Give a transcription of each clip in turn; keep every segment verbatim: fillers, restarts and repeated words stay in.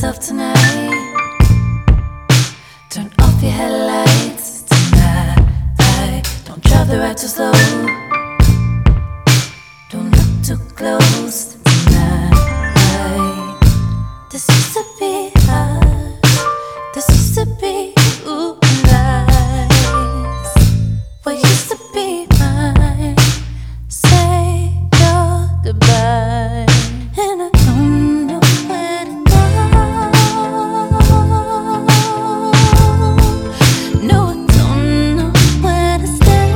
yourself tonight. Turn off your headlights tonight. Don't drive the ride too slow. Don't look too close tonight. This used to be us. This used to be ooh nice. What used to be mine. Say your goodbye. And I don't know where to go. No, I don't know where to stay.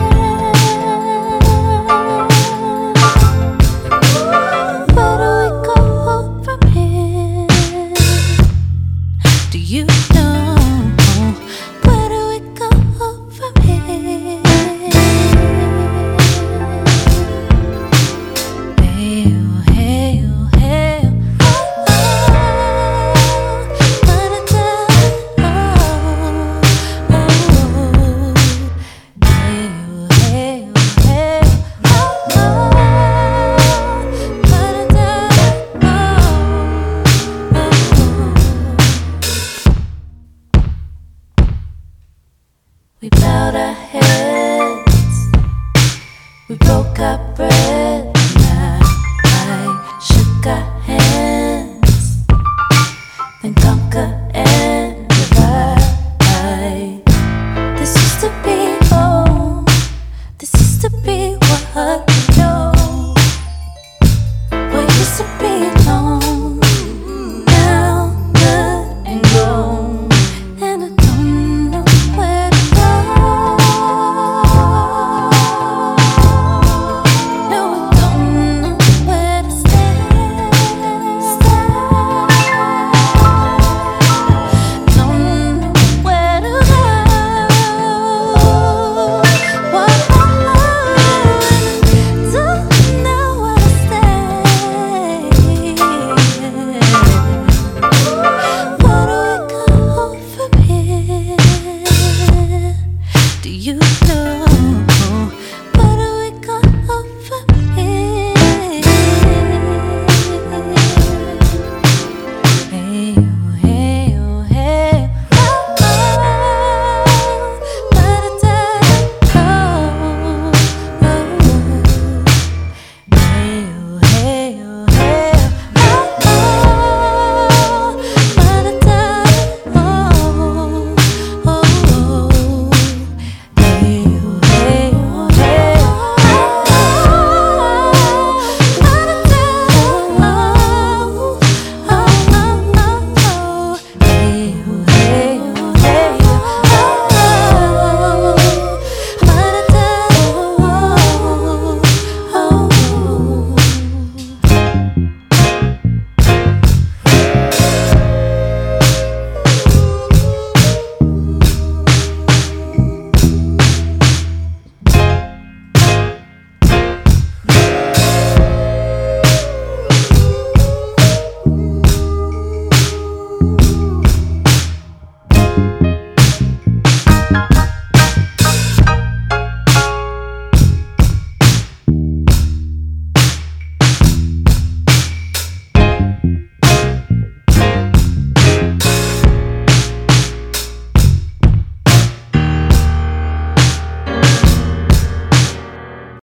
Where do we go from here? Do you know? Where do we go from here? Hey, oh, hey, oh, hey, oh, oh, oh, oh, oh. Hey, oh, hey, oh, hey, oh, oh, we bowed our heads, we broke our bread, and I shook our hands. Then come